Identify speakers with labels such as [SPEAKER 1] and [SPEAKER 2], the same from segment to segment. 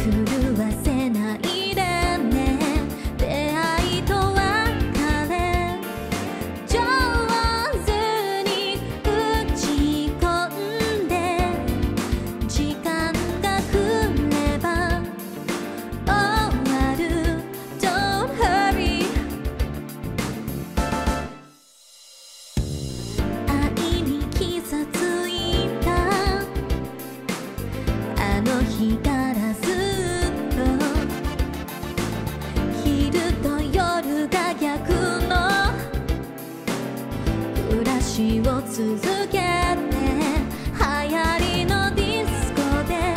[SPEAKER 1] 狂わせないでね。出会いと別れ上手に打ち込んで、時間が来れば終わる。 Don't hurry。 愛に傷ついたあの日からずっと、昼と夜が逆の暮らしを続けて、流行りのディスコで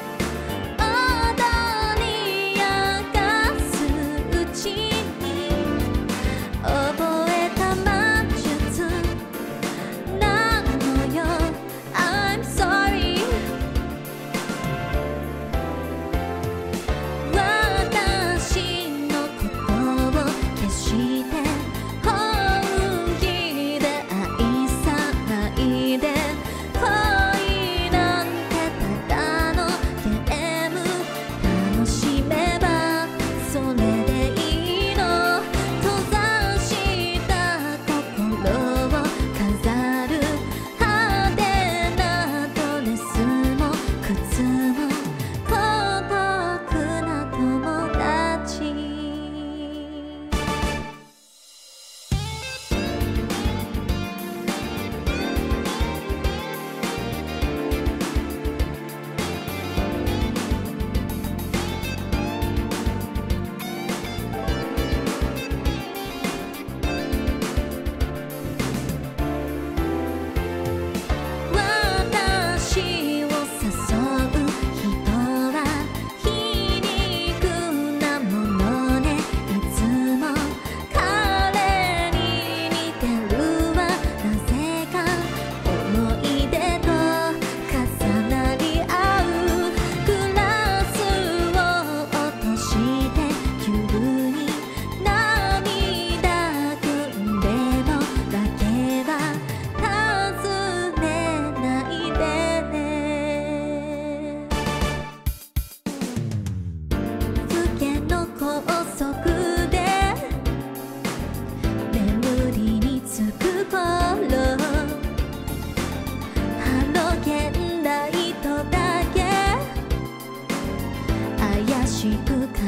[SPEAKER 1] 踊り明かすうちに、覚えた魔術なのよ。 I'm sorry。 私のことを決して本気で愛さないで。恋なんてただのゲーム、楽しめばそれでいいの。閉ざした心を飾る派手なドレスも靴も孤独な友達。私を誘う人は皮肉なものね。いつも彼に似てるわ。なぜか思い出と重なり合う。グラスを落として急に涙ぐんでも訳は尋ねないでね。老けの高速で眠りにつく頃、ハロゲンライトだけ怪しく